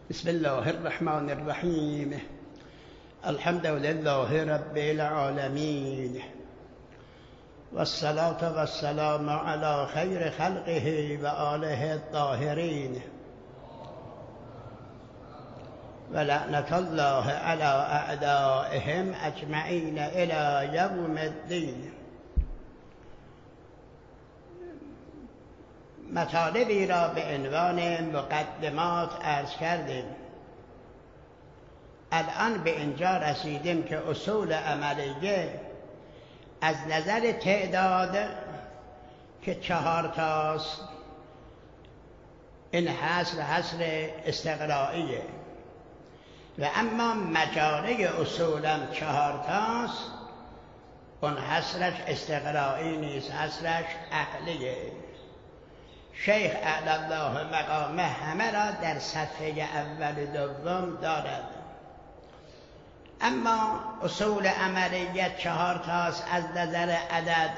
بسم الله الرحمن الرحیم. الحمد لله رب العالمین والصلاة والسلام على خیر خلقه و آله الطاهرین و لعنت الله على اعدائهم اجمعین الی یوم الدین. مطالبی را به عنوان مقدمات عرض کردیم. الان به اینجا رسیدیم که اصول عملیه از نظر تعداد که 4 تاست، این حصر استقرائیه، و اما مجاری اصولم 4 تاست، اون حصرش استقرائی نیست، حصرش عقلیه. شیخ اعلی الله مقامه همه را در صفحه اول دوم دارد، اما اصول عملیت 4 تاست. از نظر عدد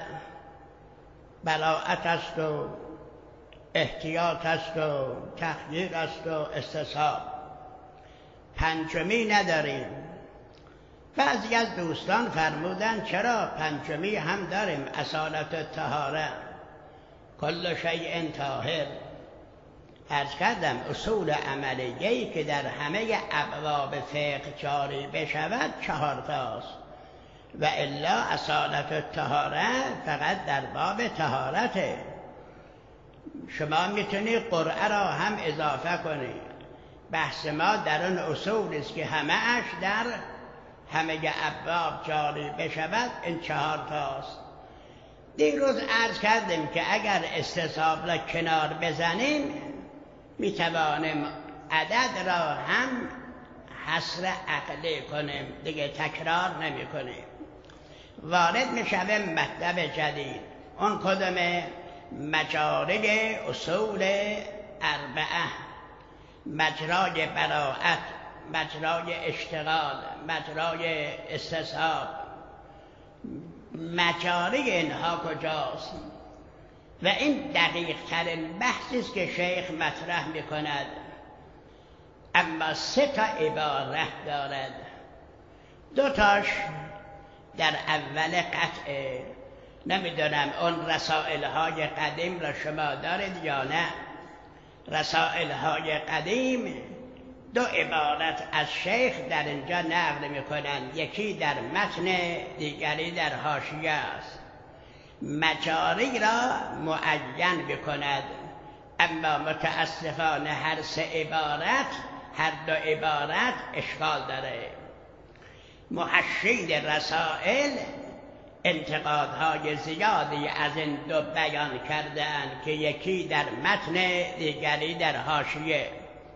براءت است و احتیاط است و تخییر است و استصحاب. 5می نداریم. بعضی از دوستان فرمودن چرا 5می هم داریم، اصالت الطهاره، کل شیء طاهر. عرض کردم اصول عملیه‌ای که در همه ابواب فقه جاری بشود 4 تاست، و الا اصالت الطهاره فقط در باب طهارته. شما میتونید قرعه را هم اضافه کنید. بحث ما در اون اصول است که همه‌اش در همه ابواب جاری بشود، این 4 تاست. دیروز عرض کردیم که اگر استصحاب را کنار بزنیم میتوانیم عدد را هم حصر عقلی کنیم، دیگه تکرار نمی کنیم. وارد میشویم مطلب جدید. اون کدومه؟ مجاری اصول 4: مجرای براءت، مجرای اشتغال، مجرای استصحاب. مجاری اینها کجاست؟ و این دقیق ترین بحثی است که شیخ مطرح می کند، اما 3 تا عبارت دارد. 2 تاش در اول قطعه. نمیدونم اون رسائل های قدیم را شما دارید یا نه. رسائل های قدیم 2 عبارت از شیخ در اینجا نقل میکنند، یکی در متن، دیگری در حاشیه است. مجاری را معین بکند، اما متاسفانه هر 3 عبارت، هر 2 عبارت اشکال داره. محشی رسائل انتقادهای زیادی از این 2 بیان کردند که یکی در متن، دیگری در حاشیه.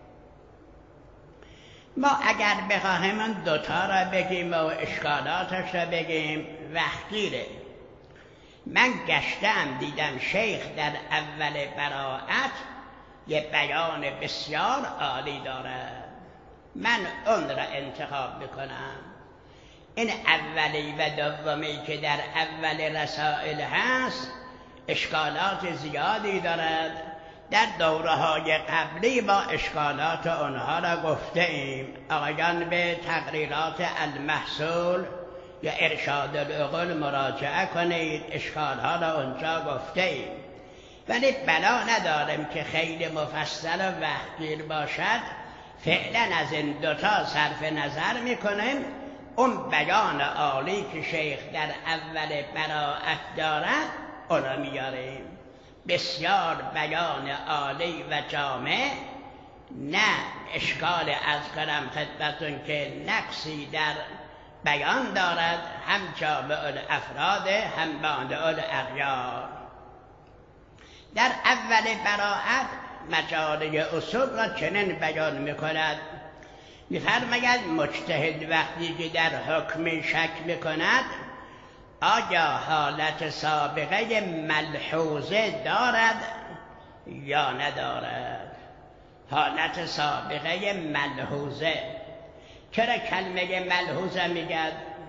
ما اگر بخواهیم اون 2 تا را بگیم و اشکالاتش را بگیم وقتگیره. من گشتم دیدم شیخ در اول براءت یه بیان بسیار عالی دارد، من اون را انتخاب میکنم. این اولی و دومی که در اول رسائل هست اشکالات زیادی دارد. در دوره‌های قبلی با اشکالات آنها را گفته ایم. آقایان به تقریرات المحصول یا ارشاد العقول مراجعه کنید، اشکالها را اونجا گفته ایم. ولی بلا نداریم که خیلی مفصل و وقتگیر باشد. فعلا از این 2 تا صرف نظر میکنیم. اون بیان عالی که شیخ در اول براءت دارد اون میاریم. بسیار بیان عالی و جامع، نه اشکال از کنم خدمتون که نقصی در بیان دارد، هم جامع الافراد هم مانع الاغیار. در اول براءت مجاری اصول را چنین بیان میکند، میفرماید مجتهد وقتی که در حکم شک میکند آیا حالت سابقه ملحوظه دارد یا ندارد. حالت سابقه ملحوظه. چرا کلمه ملحوظه میگد؟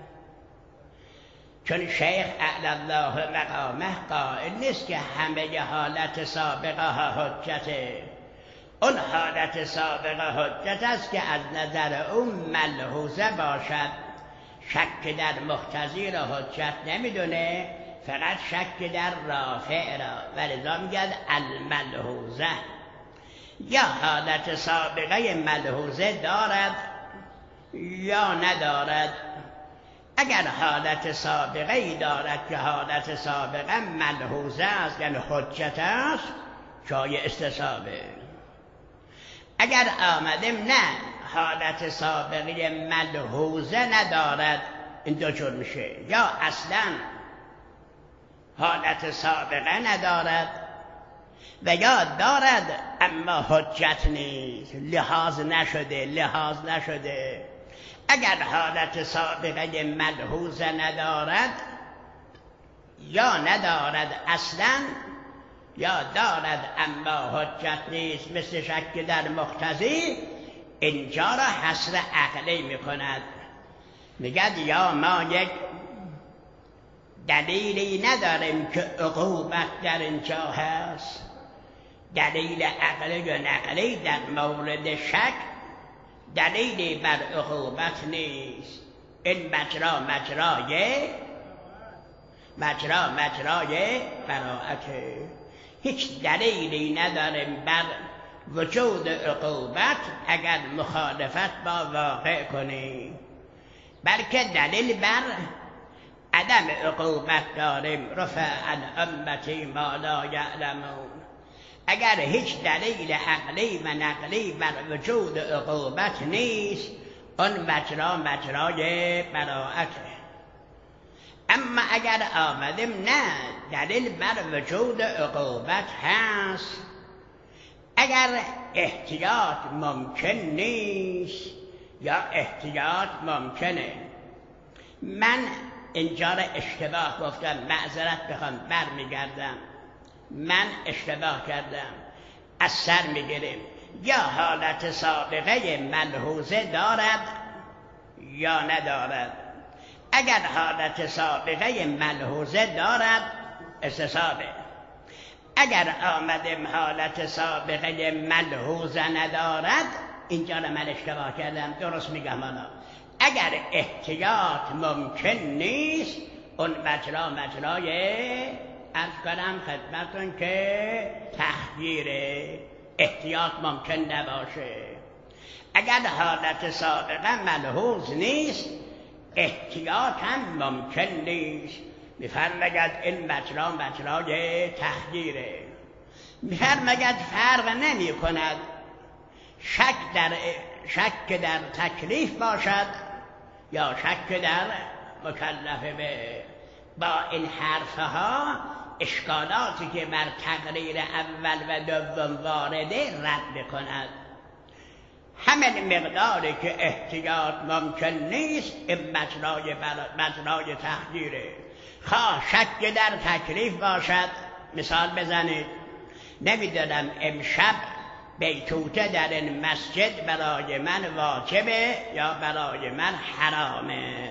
چون شیخ اعلی الله مقامه قائل نیست که همه حالت سابقه ها حجته. اون حالت سابقه حجت است که از نظر اون ملحوظه باشد. شک در مقتضی را حجت نمیدونه، فقط شک در رافع را، ولذا میگن الملحوظه. یا حالت سابقه ملحوظه دارد یا ندارد. اگر حالت سابقه ای دارد که حالت سابقه ملحوظه است یعنی حجت است، جای استصحابه. اگر آمدیم نه حالت سابقه ملحوظه ندارد، این دو جور میشه. یا اصلا حالت سابقه ندارد و یا دارد اما حجت نیست، لحاظ نشده. اگر حالت سابقه ملحوظه ندارد یا ندارد اصلا، یا دارد اما حجت نیست، مثل شک در مقتضی، اینجا را حصر عقلی میکند. میگد یا ما یک دلیلی نداریم که عقوبت در اینجا هست، دلیل عقلی و نقلی در مورد شک دلیلی بر عقوبت نیست. این مجرای براءته. هیچ دلیلی نداریم بر وجود عقوبت اگر مخالفت با واقع کنیم، بلکه دلیل بر عدم عقوبت داریم. رفع عن امتی ما لا یعلمون. اگر هیچ دلیل عقلی و نقلی بر وجود عقوبت نیست، اون مجرای براءته. اما اگر آمدیم نه دلیل بر وجود عقوبت هست، اگر احتیاط ممکن نیست یا احتیاط ممکنه. من اینجا را اشتباه گفتم، معذرت بخوام، برمیگردم. من اشتباه کردم، از سر میگیریم. یا حالت سابقه ملحوظه دارد یا ندارد. اگر حالت سابقه ملحوظه دارد استصحابه. اگر آمدیم حالت سابقه ملحوظه ندارد، اینجا رو من اشتباه کردم، درست میگم. حالا اگر احتیاط ممکن نیست، اون مجرای عرض کنم خدمتون که تحقیره، احتیاط ممکن نباشه. اگر حالت سابقه ملحوظ نیست، احتیاط هم ممکن نیست. میفرماید این مجرای تحقیره. میفرماید فرق نمی کند شک در تکلیف باشد یا شک در مکلف به. با این حرفها اشکالاتی که بر تقریر اول و دوم وارده رد بکند. همین مقداری که احتیاط ممکن نیست، این مجرای تحقیره. خواه شک در تکلیف باشد. مثال بزنید، نمیدونم امشب بیتوته در این مسجد برای من واجبه یا برای من حرامه.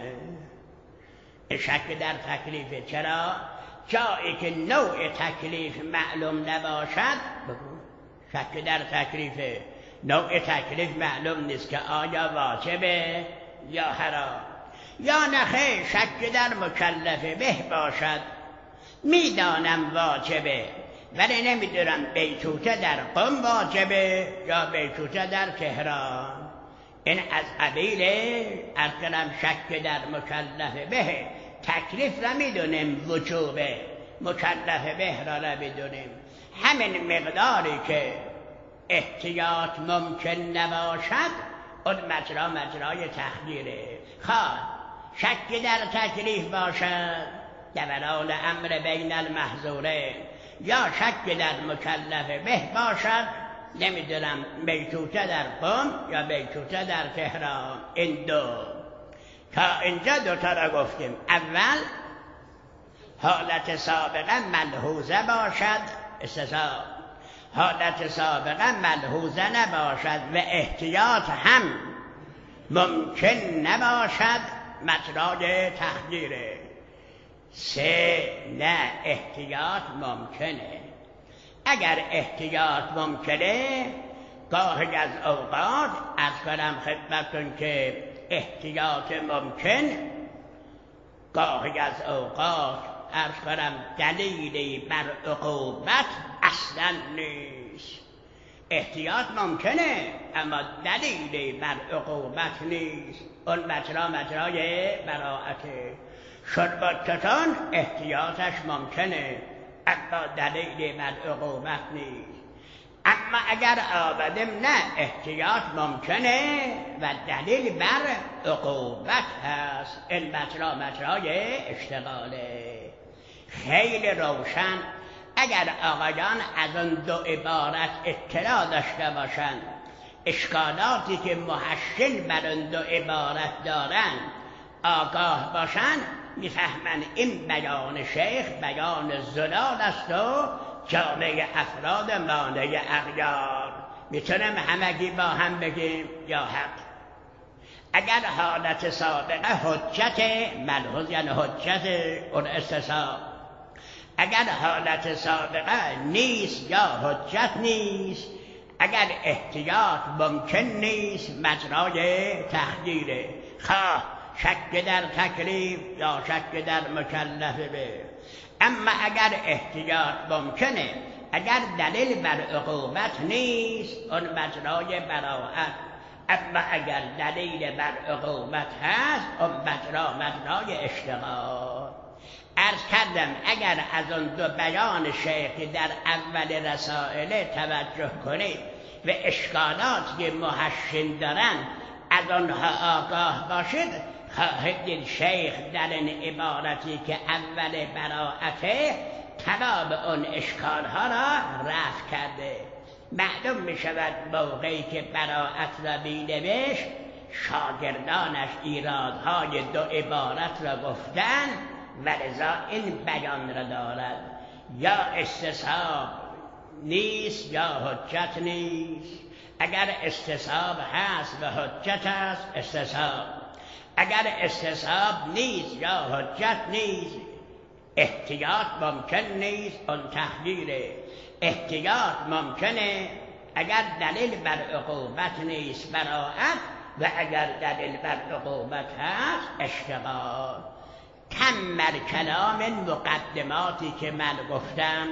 شک در تکلیفه. چرا؟ جایی که نوع تکلیف معلوم نباشد، شک در تکلیفه. نوع تکلیف معلوم نیست که آیا واجبه یا حرام. یا نخیر شک در مکلف به باشد، میدانم واجبه ولی نمیدونم بیتوته در قم واجبه یا بیتوته در تهران. این از قبیل ارکنم شک در مکلف به. تکلیف را میدونیم وجوبه، مکلف به را نمیدونیم. همین مقداری که احتیاط ممکن نباشد، اون مجرای تحقیره. خواه شک در تکلیف باشد، دوران امر بین المحظوره، یا شک در مکلف به باشد، نمیدونم بیتوته در قم یا بیتوته در تهران. این دو تا اینجا دوتا را گفتیم. اول حالت سابقه ملحوظه باشد، استصحاب. حالت سابقه ملحوظه نباشد و احتیاط هم ممکن نباشد، مجرای تحقیره. سه، نه احتیاط ممکنه. اگر احتیاط ممکنه، گاهی از اوقات عرض کنم خدمتتون که احتیاط ممکن، گاهی از اوقات عرض کنم دلیلی بر عقوبت اصلا نیست. احتیاط ممکنه اما دلیلی بر عقوبت نیست. اون مجرای براءته. شربتتان احتیاطش ممکنه اما دلیلی بر عقوبت نیست. اما اگر آمدیم نه احتیاط ممکنه و دلیل بر عقوبت هست، این مجرای اشتغاله. خیلی روشن. اگر آقایان از اون دو عبارت اطلاع داشته باشند، اشکالاتی که محشل بر اون دو عبارت دارن آگاه باشند، میفهمن این بیان شیخ بیان زلال است و جامعه افراد مانع اغیار. میتونم همگی با هم بگیم یا حق. اگر حالت سابقه حجت ملحوظ یعنی حجت اون استصحاب، اگر حالت سابقه نیست یا حجت نیست، اگر احتیاط ممکن نیست مجرای تخدیره، خواه شک در تکلیف یا شک در مکلفه. اما اگر احتیاط ممکنه، اگر دلیل بر عقوبت نیست، اون مجرای براءت. اما اگر دلیل بر عقوبت هست، اون مجرای اشتغال. عرض کردم اگر از اون دو بیان شیخ در اول رسائل توجه کنید و اشکالات که محشن دارن از آنها آگاه باشید، خواهد دید شیخ در این عبارتی که اول براءته تمام اون اشکالها را رفع کرده. معلوم می شود موقعی که براءت را می نوشت شاگردانش ایرادهای دو عبارت را گفتن و لذا این بیان را دارد. یا استصحاب نیست یا حجت نیست. اگر استصحاب هست و حجت هست استصحاب، اگر استصحاب نیست یا حجت نیست احتیاط ممکن نیست، اون تحلیله. احتیاط ممکنه اگر دلیل بر عقوبت نیست براءت، و اگر دلیل بر عقوبت هست اشتغال. تم کلام مقدماتی که من گفتم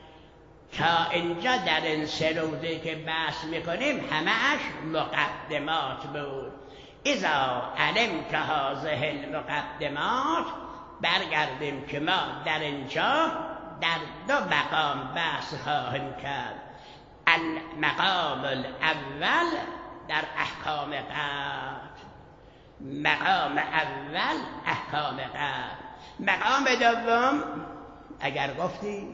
تا اینجا در این 3 روزی که بحث میکنیم همه‌اش مقدمات بود. اذا علمت هذه المقدمات، برگردیم که ما در اینجا در 2 مقام بحث خواهیم کرد. المقام الاول در احکام قطع، مقام اول احکام قطع. مقام دوم اگر گفتی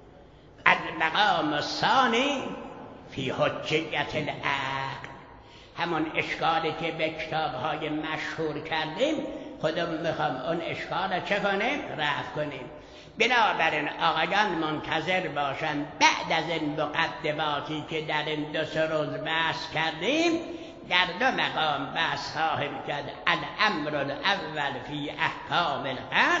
المقام الثانی فی حجیت العقل، همون اشکالی که به کتاب‌های مشهور کردیم خودم میخوام اون اشکال چه کنیم؟ رفع کنیم. بنابراین آقایان منتظر باشن بعد از این مقدماتی که در این 2-3 روز بحث کردیم در 2 مقام بحث خواهیم کرد. الامر الاول فی احکام القطع،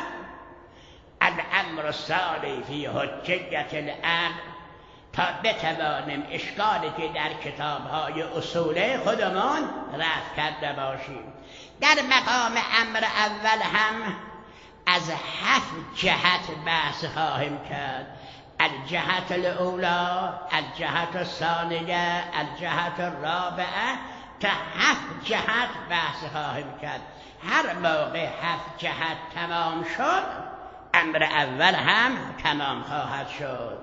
الامر الثانی فی حجیت العقل، تا بتوانیم اشکالی که در کتاب‌های اصول خودمان رفع کرده باشیم. در مقام امر اول هم از 7 جهت بحث خواهیم کرد. الجهت الاولی، الجهت الثانیه، الجهت الرابعه، تا 7 جهت بحث خواهیم کرد. هر موقع 7 جهت تمام شد امر اول هم تمام خواهد شد.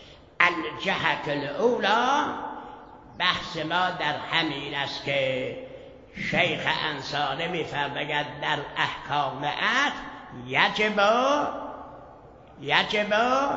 الجهت الاولی بحث ما در همین است که شیخ انصاری می‌فرماید در احکام عطف یجب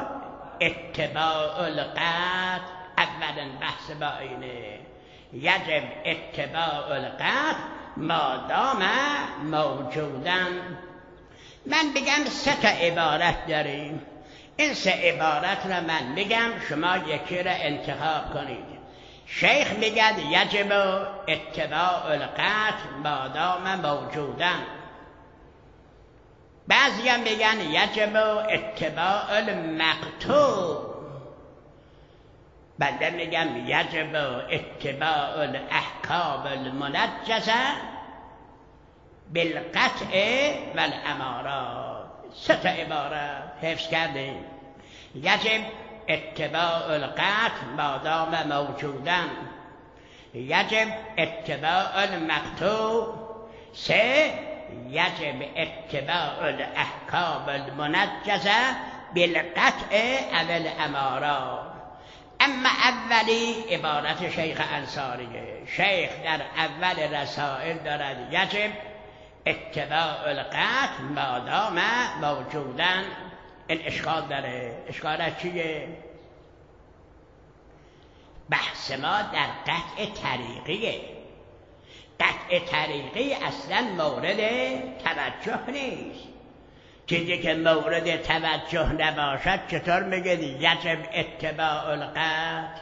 اتباع القطع. اولا بحث با اینه، یجب اتباع القطع ما دام موجودن. من بگم 3 تا عبارت داریم، این 3 عبارت را من میگم، شما یکی را انتخاب کنید. شیخ میگه یجب اتباع القطع ما دام موجودن، بعضی هم میگن یجب اتباع المقطوع بنده میگم یجب اتباع الاحکام المنجزه بالقطع والامارات. 3 عبارت حفظ کردیم. یجب اتباع القطع مادام موجودا، یجب اتباع المقطوع، 3 یجب اتباع الاحکام المنجزه بالقطع او الامارات. اما اولی عبارت شیخ انصاریه. شیخ در اول رسائل دارد یجب اتباع القطع مادام موجودن. این اشکال داره. اشکالش چیه؟ بحث ما در قطع طریقیه. قطع طریقی اصلا مورد توجه نیست. چیزی که مورد توجه نباشد چطور میگه یجب اتباع القطع؟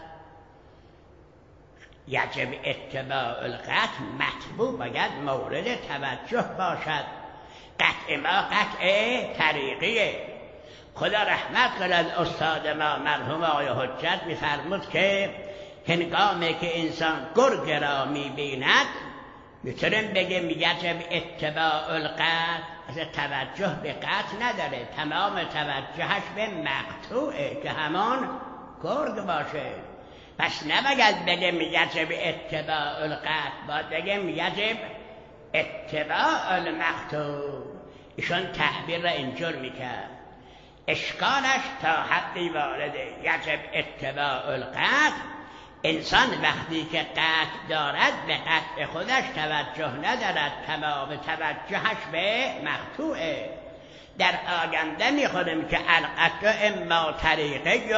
یجب اتباع القطع مطلوب باید مورد توجه باشد. قطع ما قطع طریقیه. خدا رحمت کند استاد ما مرحوم آقای حجت میفرمود که هنگامی که انسان گرگ را میبیند میتونیم بگیم یجب اتباع القطع، از توجه به قطع نداره، تمام توجهش به مقطوعه که همان گرگ باشه. پس نباید بگیم یجب اتباع القطع، باید بگیم یجب اتباع المقطوع. ایشون تعبیر را اینجور میکرد. اشکالش تا حدی وارده. یجب اتباع القطع، انسان وقتی که قطع دارد به قطع خودش توجه ندارد، تمام توجهش به مقطوعه. در آینده میخونیم که القطع اما طریقی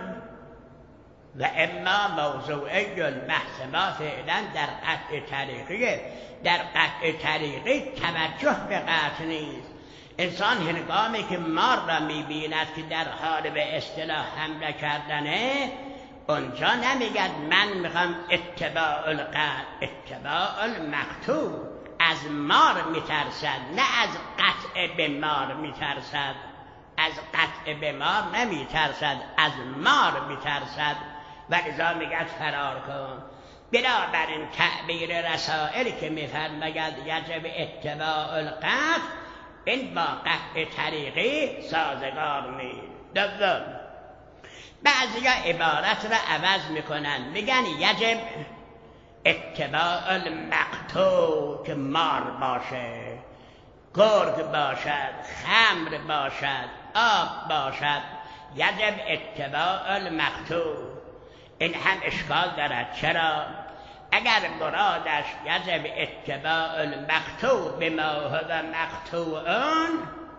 و اما موضوعی. بحث ما فعلا در قطع طریقیه. در قطع طریقی توجه به قطع نیست. انسان هنگامی که مار را میبیند که در حال به اصطلاح حمله کردنه، اونجا نمیگد من میخوام اتباع القطع، اتباع المقطوع. از مار میترسد، نه از قطع به مار میترسد. از قطع به مار نمیترسد، از مار میترسد و لذا میگد فرار کن. بنابراین تعبیر رسائلی که میفرماید یجب اتباع القطع، این با قطع طریقی سازگار نیست. دوم، بعضی عبارت را عوض میکنن، میگن یجب اتباع المقطوع، که مار باشه، گرگ باشد، خمر باشد، آب باشد، یجب اتباع المقطوع. این هم اشکال دارد. چرا؟ اگر مرادش یجب اتباع المقطوع بما هو مقطوعون،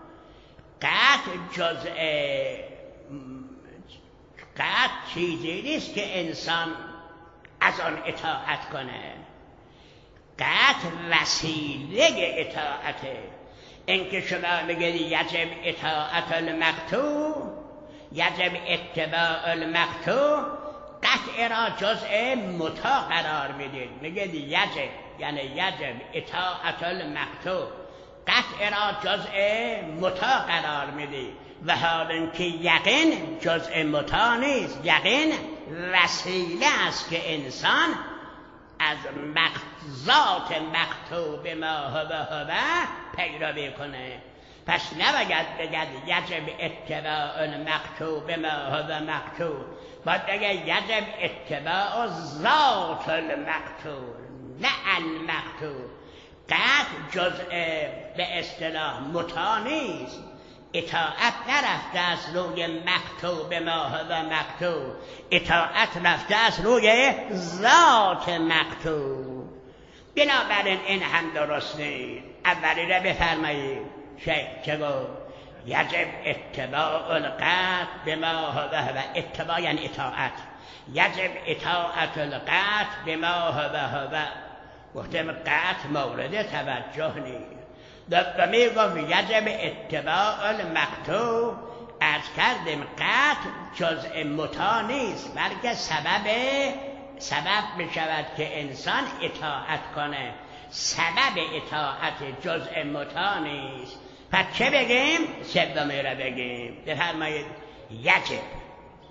قطع چیزی نیست که انسان از آن اطاعت کنه. قطع وسیله اطاعته. این که شما میگید یجب اطاعت المقطوع، یجب اتباع المقطوع، قطع را جزء مطاع قرار میدید. میگید یجب، یعنی یجب اطاعت المقطوع، قطع را جزء مطاع قرار میدید. و حال اینکه یقین جزء مطاع نیست. یقین وسیله است که انسان از ذات مقطوع به ما هو پیروی کنه. پس نباید بگد یجب اتباع المقطوع به ما هو مقطوع، باید بگد یجب اتباع ذات المقطوع، نه المقطوع. قطع جزء به اصطلاح مطاع نیست. اطاعت نرفته از روی مقطوع به ما هو مقطوع، اطاعت رفته از روی ذات مقطوع. بنابراین این هم درست نیست. اولی را بفرمایید. شیخ چه گفت؟ یجب اتباع القطع به ما هو، اتباع یعنی اطاعت، یجب اطاعت القطع به ما هو. گفتم قطع مورد توجه نیست. دومی گفت یجب اتباع المقطوع. عرض کردیم قطع جزء مطاع نیست، بلکه سبب می شود که انسان اطاعت کنه. سبب اطاعت جزء مطاع نیست. پس چه بگیم؟ سومی را بگیم. بفرمایید. یجب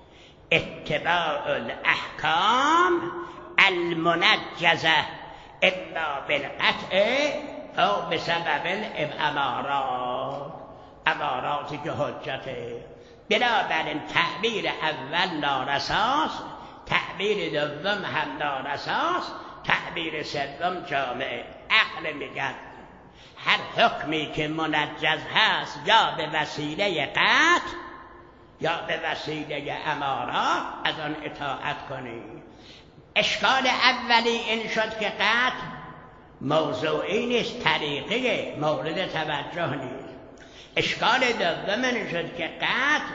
اتباع الاحکام المنجزه اما بالقطع او بسبب الامارات، اماراتی که حجته. بنابراین تعبیر اول نارساست، تعبیر دوم هم نارساست، تعبیر سوم جامعه. عقل میگن هر حکمی که منجز هست یا به وسیله قطع یا به وسیله امارات از آن اطاعت کنی. اشکال اولی این شد که قطع موضوعی نیست، طریقه مورد توجه نیست. اشکال دوم این شد که قطع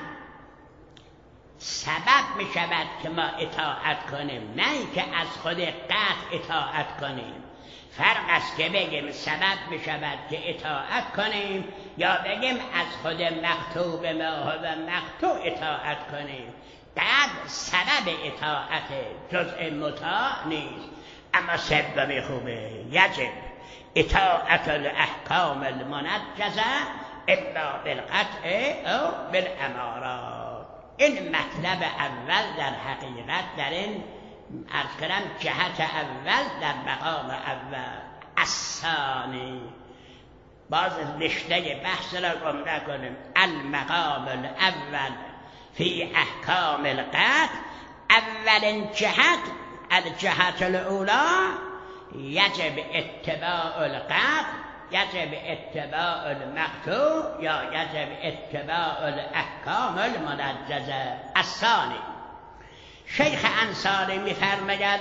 سبب می شود که ما اطاعت کنیم، نه اینکه از خود قطع اطاعت کنیم. فرق است که بگیم سبب می شود که اطاعت کنیم یا بگیم از خود مقطوع به ما و مقطوع اطاعت کنیم. قطع سبب اطاعت جزء مطاع نیست. اما سومی خوبه، یجب اطاعت الاحکام المنجزه اما بالقطع او بالامارات. این مطلب اول در حقیقت در این عرض کردم جهت اول در مقام اول. الثانی باز رشته بحث را گم نکنیم. المقام الاول فی احکام القطع، اولین جهت الجهت الاولی یجب اتباع القطع، یجب اتباع المقطوع یا یجب اتباع الاحکام المنجزه. الثانی شیخ انصاری می‌فرماید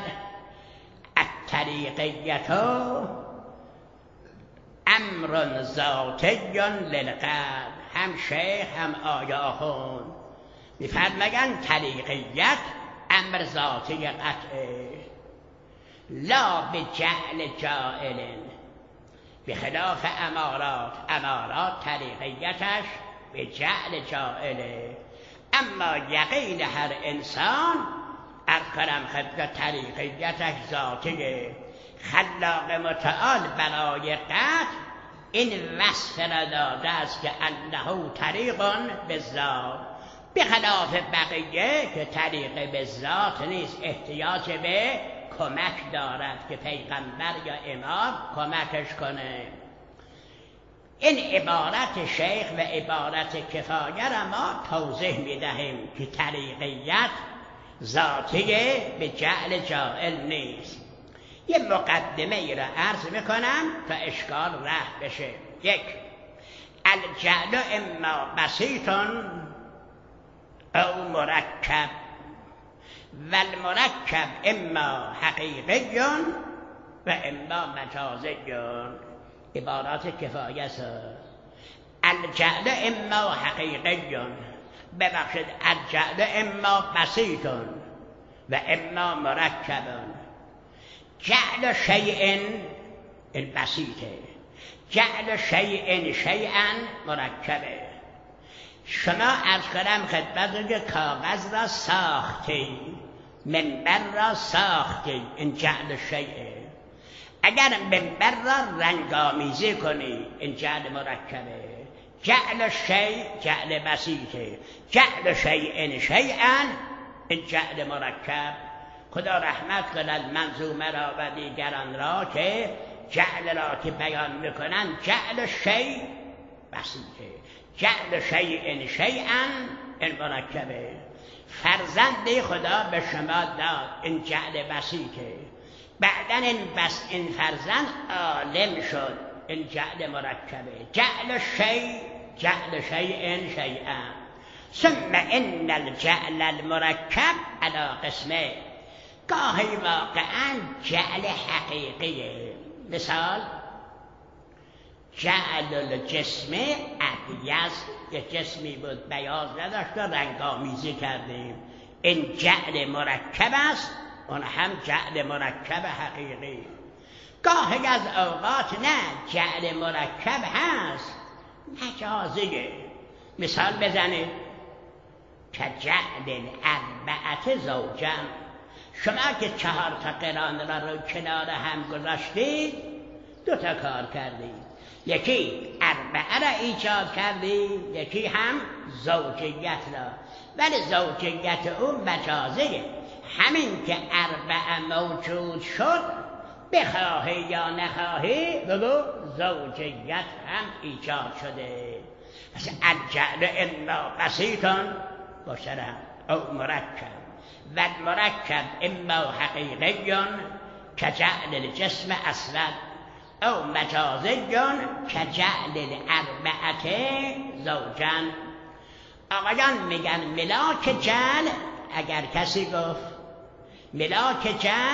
الطریقیة امر ذاتی للقطع. هم شیخ هم آیا خون می‌فرمایند طریقیت امر ذاتی قطعه، لا بجعل جائل، بخلاف امارات. امارات طریقیتش به جعل جائله، اما یقین هر انسان اکرم خدمت طریقیتش ذاتیه. خلاق متعال برای قطع این وصف را داده است که انه طریق بالذات، بخلاف بقیه که طریق به ذات نیست، احتیاج به کمک دارد که پیغمبر یا امام کمکش کنه. این عبارت شیخ و عبارت کفایه را ما توضیح میدهیم که طریقیت ذاتیه به جعل جائل نیست. یه مقدمه ای را عرض میکنم تا اشکال رفع بشه. یک، الجعل اما بسیط او مرکب و المرکب اما حقیقی و اما مجازی. عبارات کفایه است. الجعل اما حقیقی، ببخشید الجعل اما بسیط و اما مرکب. جعل شیء البسیطه، جعل شیء شیئا مرکبه. شما عرض کردم خدمتتون که کاغذ را ساختی، منبر را ساختی، این جعل شیئه. اگر منبر را رنگامیزی کنی این جعل مرکبه. جعل شیء جعل بسیطه، جعل شیء شیئا این جعل مرکب. خدا رحمت کند منظومه را و دیگران را که جعل را که بیان میکنن جعل شیء بسیطه، جعل شیء شیئا این مرکبه. فرزند خدا به شما داد این جعل بسیطه، بعدن این فرزند عالم شد این جعل مرکبه. جعل شیء جعل شیء شیئا. ثم ان الجعل المرکب علی قسمه، گاهی واقعا جعل حقیقیه. مثال جعل الجسم ابیض، یک جسمی بود بیاض نداشت و رنگامیزی کردیم، این جعل مرکب است، اون هم جعل مرکب حقیقی. گاهی از اوقات نه جعل مرکب هست مجازیه. مثال بزنید که جعل اربعت زوجا، شما که 4 تا قران را رو کنار هم گذاشتید 2 تا کار کردید. یکی اربعه را ایجاد کردیم، یکی هم زوجیت را، ولی زوجیت او مجازیه. همین که اربعه موجود شد بخواهی یا نخواهی بگو زوجیت هم ایجاد شده. پس الجعل اما بسیطن باشرم او مرکب و مرکب اما حقیقیون که جعل الجسم اسود او مجازیون که جعل الاربعه زوجن. آقایان میگن ملاک جعل، اگر کسی گفت ملاک جعل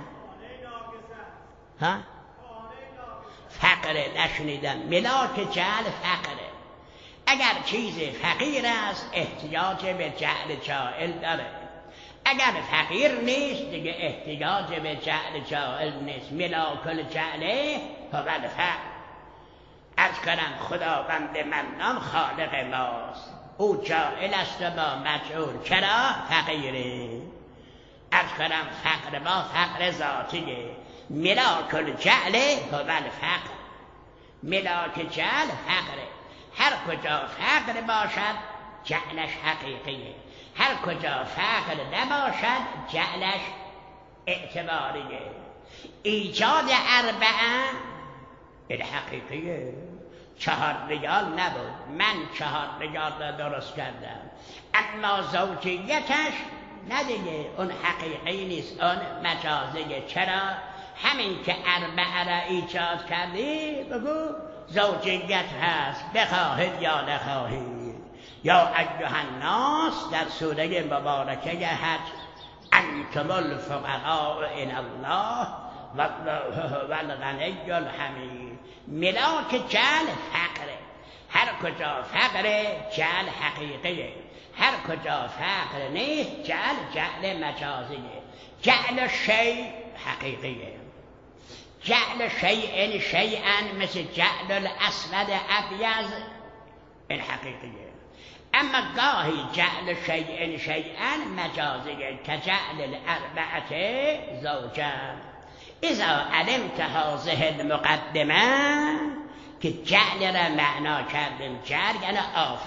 فقره، نشنیدم. ملاک جعل فقره. اگر چیز فقیر است احتیاج به جعل جائل داره، اگر فقیر نیست دیگه احتیاج به جعل جائل نیست. ملاک الجعل هو الفقر. عرض کنم خداوند منان خالق ماست، او جائل است و ما مجعول. چرا؟ فقیره. عرض کنم فقر ما فقر ذاتیه. ملاک الجعل هو الفقر. ملاک جعل فقره. هر کجا فقر باشد جعلش حقیقیه، هر کجا فقر نباشد جعلش اعتباریه. ایجاد اربعه این حقیقیه. 4 ریال نبود، من 4 ریال را درست کردم، اما زوجیتش ندیگه، اون حقیقی نیست، اون مجازیه. چرا؟ همین که اربعه را ایجاد کردی بگو زوجیت هست، بخواهید یا نخواهید. یا ایها الناس در سوره مبارکه حج انتم الفقراء الی الله والله هو الغنی الحمید. ملاک جعل فقره. هر کجا فقره جعل حقیقیه، هر کجا فقر نیست جعل مجازیه. جعل شیء حقیقیه. جعل شیء شیئا مثل جعل الاسود ابیض این حقیقیه. اما گاهی جعل شیء شیئا مجازیه که جعل الاربعه زوجان. اذا علمت هذه المقدمه که جعل را معنا کردیم، جعل یعنی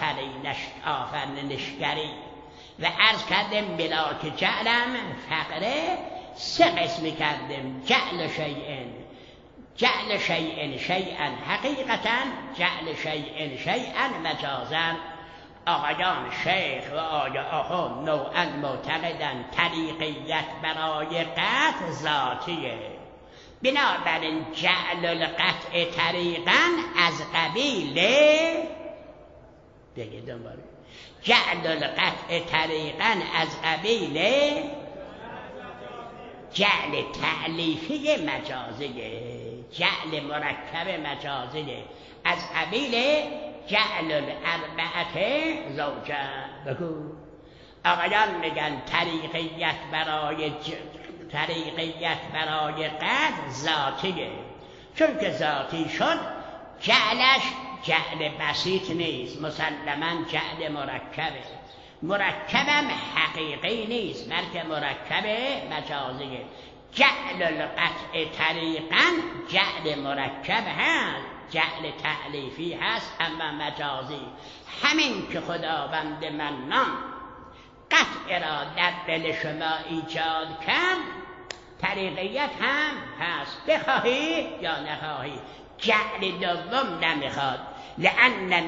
آفرینشگری و عرض کردیم ملاک جعلم فقره 3 قسمی کردیم. جعل شیء شیئا حقیقتا، جعل شیء شیئا مجازا. آقایان شیخ و آقایان نوعا معتقدن طریقیت برای قطع ذاتیه. بنابراین جعل القطع طریقا از قبیل دیگه دنباله جعل القطع طریقا از قبیل جعل تعلیفی مجازیه، جعل مرکب مجازیه، از قبیل جعل الاربعه زوجان. بگو آقایان میگن طریقیت برای قطع ذاتیه، چون که ذاتی شد جعلش جعل بسیط نیست، مسلما جعل مرکبه. مرکبم حقیقی نیست بلکه مرکب مجازیه. جعل القطع طریقا جعل مرکب هست، جعل تعلیفی هست اما مجازی. همین که خداوند منان قطع را در دل شما ایجاد کرد طریقیت هم هست، بخواهی یا نخواهی. جعل دوم نمیخواد. لأن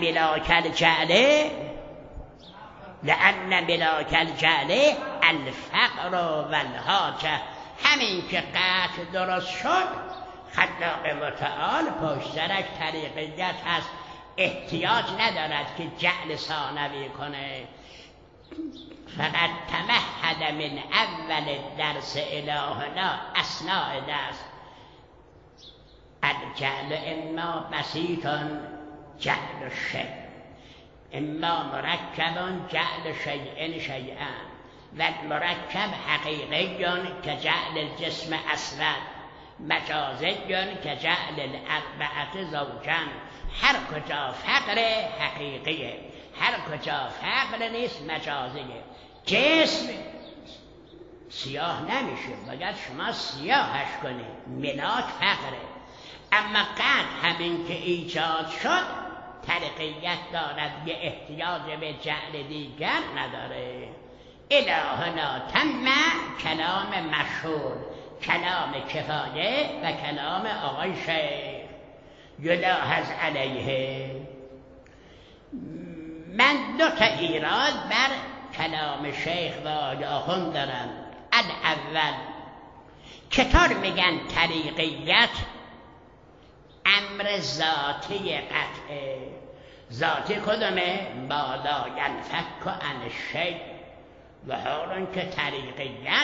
ملاک الجعل الفقر والحاجه. همین که قطع درست شد خلاق متعال پشت سرش طریقیت هست، احتیاج ندارد که جعل ثانوی کنه. فقط تمهد من اول درس الهنا اثناء درس الجعل اما بسیط جعل الشیء اما مرکب جعل شیء شیئا و مرکب حقیقی که جعل الجسم اسود، مجازی که جعل الاربعه زوجان. هر کجا فقر حقیقیه، هر کجا فقر نیست مجازیه. جسم سیاه نمیشه، باید شما سیاهش کنید، ملاک فقره. اما قطع همین که ایجاد شد طریقیت دارد، یه احتیاج به جعل دیگر نداره. الهنا تم کلام مشهور، کلام کفایه و کلام آقای شیخ یلاحظ علیه. من 2 تا ایراد بر کلام شیخ و آقای آخوند دارم. اول چطور میگن طریقیت امر ذاتی قطعه؟ ذاتی کدومه؟ ما لا ینفک عن الشیء، و حالا که طریقیت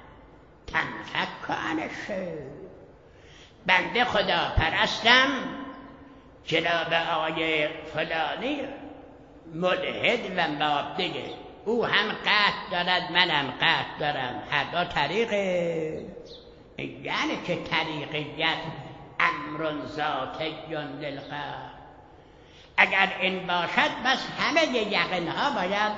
تنفک عن الشیء. بنده خدا پرستم، جناب آقای فلانی ملحد و مابدگه، او هم قطع دارد منم قطع دارم، هر دو طریقه. یعنی که طریقیت امر ذاتی للقطع. اگر این باشد بس همه یقینها باید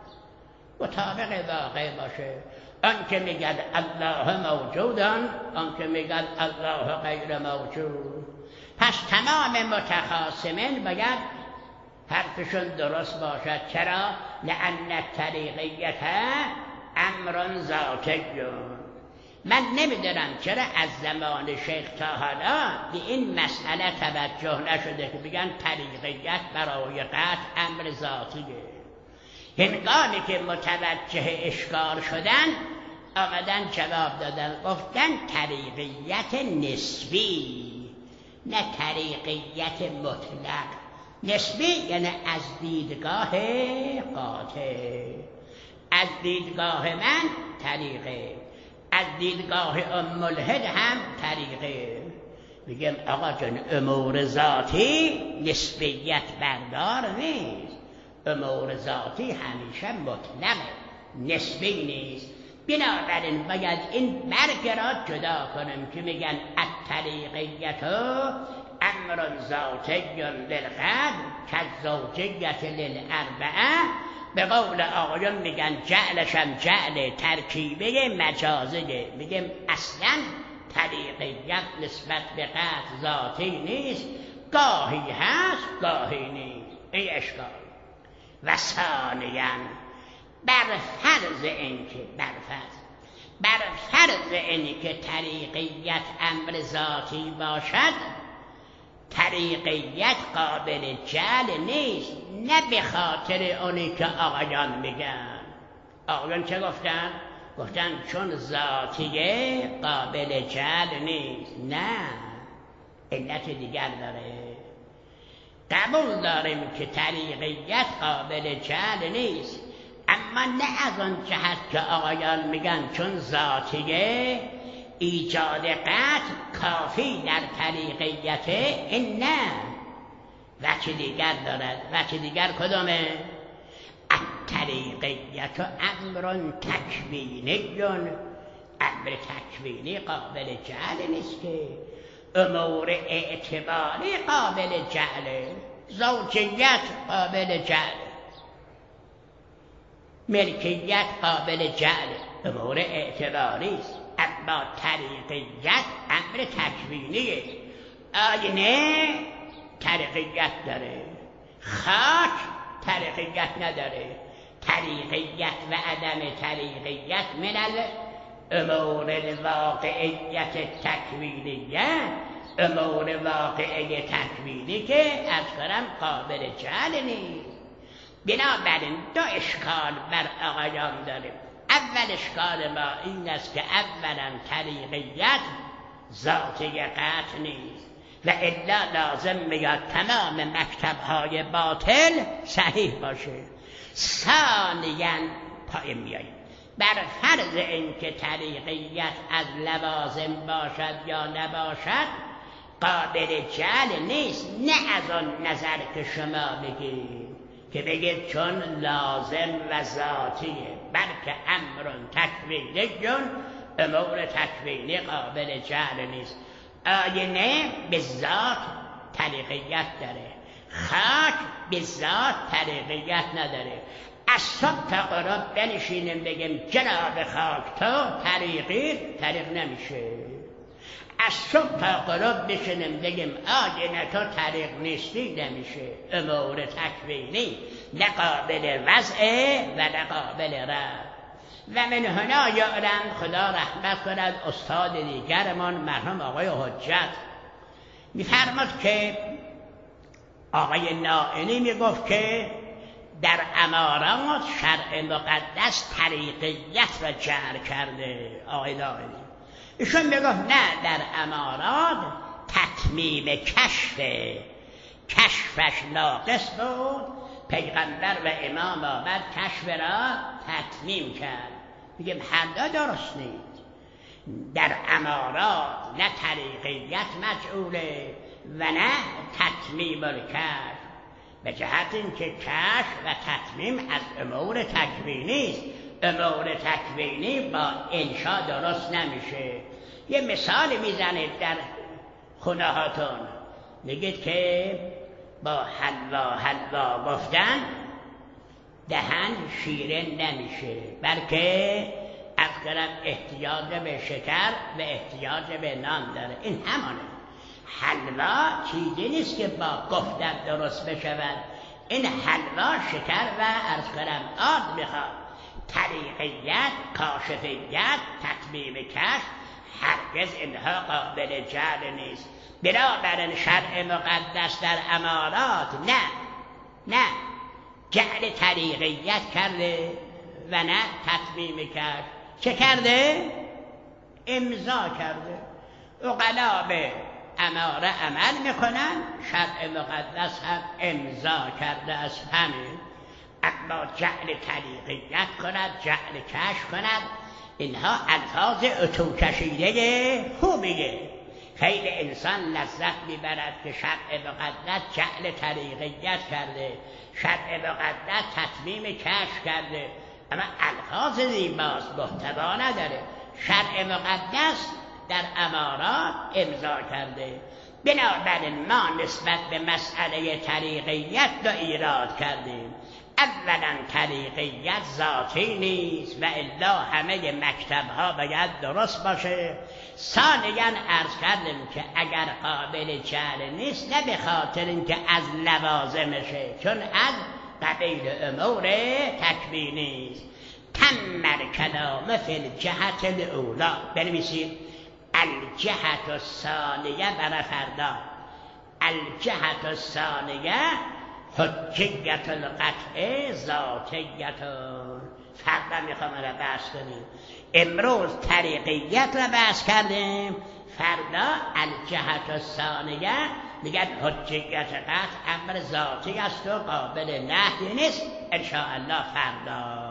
مطابق واقع باشه. آن که میگن الله موجودان، آن که میگن الله غیر موجود. پس تمام متخاصمین باید حرفشون درست باشد. چرا؟ لأن الطریقیت امر ذاتی. من نمیدونم چرا از زمان شیخ تا حالا به این مسئله توجه نشده که بگن طریقیت برای قطع امر ذاتیه. هنگامی که متوجه اشکال شدن آمدن جواب دادن، گفتن طریقیت نسبی، نه طریقیت مطلق. نسبی یعنی از دیدگاه قاطع. از دیدگاه من طریقه، از دیدگاه ملحد هم طریقه. میگم آقا جان امور ذاتی نسبیت بردار نیست، امور ذاتی همیشه مطلقه، نسبی نیست. بنابراین باید این مرگ را جدا کنیم که میگن الطریقیت امر ذاتی للقدر کالزوجیت للاربعه. به قول آقایان میگن جعلش هم جعل ترکیبه مجازه. میگم اصلا طریقیت نسبت به قطع ذاتی نیست، گاهی هست گاهی نیست. این اشکال. و ثانیاً بر فرض اینکه طریقیت امر ذاتی باشد، طریقیت قابل جعل نیست، نه به خاطر اونی که آقایان میگن. آقایان چه گفتن؟ گفتن چون ذاتیه قابل جعل نیست. نه، علت دیگر داره. قبول داریم که طریقیت قابل جعل نیست، اما نه از آن جهت که آقایان میگن چون ذاتیه ایجاد قطع کافی در طریقیته. این نه، وجه دیگر دارد. وجه دیگر کدومه؟ الطریقیت امر تکوینی. امر تکوینی قابل جعل نیست که، امور اعتباری قابل جعله. زوجیت قابل جعل، ملکیت قابل جعل، امور اعتباری است. اما طریقیت امر تکوینیه. آینه طریقیت داره، خاک طریقیت نداره. طریقیت و عدم طریقیت من امور الواقعیت تکوینیه. امور واقعی تکوینی که از کنم قابل جعل نیست. بنابراین 2 اشکال بر آقایان داریم. اول اشکال ما این است که اولا طریقیت ذاتی قطع نیست و الا لازم میاد تمام مکتب‌های باطل صحیح باشه. ثانیاً پایین میاییم بر فرض اینکه طریقیت از لوازم باشد یا نباشد قابل جعل نیست، نه از آن نظر که شما بگید که بگید چون لازم و ذاتیه، بلکه امر تکوینی، امور تکوینی قابل جعل نیست. آینه به ذات طریقیت داره، خاک به ذات طریقیت نداره. از صبح تا غروب بنشینیم بگیم جناب خاک تو طریق نمیشه. از صبح تا غروب بشنیم بگیم آگه تو طریق نیستی نمیشه. امور تکوینی نه قابل وضعه و نه قابل رد. و من هنا یعلم، خدا رحمت کند استاد دیگرمان مرحوم آقای حجت میفرماد که آقای نائینی میگفت که در امارات شرع مقدس طریقیت را جعل کرده. آقای نائینی ایشون میگفت نه، در امارات تتمیم کشفش ناقص بود، پیغمبر و امام آمد کشف را تتمیم کرد. میگم هر دو درست نیست. در امارات نه طریقیت مجعوله و نه تتمیم الکشف، به جهت اینکه کشف و تتمیم از امور تکوینی است. امور تکوینی با انشا درست نمیشه. یه مثال میزنید در خونه هاتون، میگید که با حلوا گفتن دهن شیرین نمیشه، بلکه از قرب احتیاج به شکر و احتیاج به نان داره. این همانه. حلوا چیزی نیست که با گفتن درست بشود. این حلوا شکر و از قرب آب میخواد. طریقیت، کاشفیت، تتمیم کشف هرگز اینها قابل جعل نیست. بنابراین شرع مقدس در امارات نه جعل طریقیت کرده و نه تتمیم کرد. چه کرده؟ امضا کرده. عقلا به اماره عمل میکنن، شرع مقدس هم امضا کرده از همین. اما جعل طریقیت کند، جعل کشف کند، اینها الفاظ اتو کشیده خوبیه. خیلی انسان لذت میبرد که شرع مقدس جعل طریقیت کرده، شرع مقدس تتمیم کشف کرده، اما الفاظ زیباست، محتوا نداره. شرع مقدس در امارات امضا کرده. بنابراین ما نسبت به مسئله طریقیت دو ایراد کردیم. اولا طریقیت ذاتی نیست و الا همه مکتبها باید درست باشه. ثانیاً عرض کردیم که اگر قابل جعل نیست نه به خاطر اینکه از لوازمشه، چون از قبیل امور تکوینی است. تم الکلام فی الجهت الاولی، بنویسید الجهت الثانیه برای فردا. الجهت الثانیه حجیت القطع ذاتیت. فردا میخوام را بحث کنیم. امروز طریقیت را بحث کردیم، فردا الجهت الثانیه میگن حجیت قطع امر ذاتی است و قابل نهی نیست. ان شاء الله فردا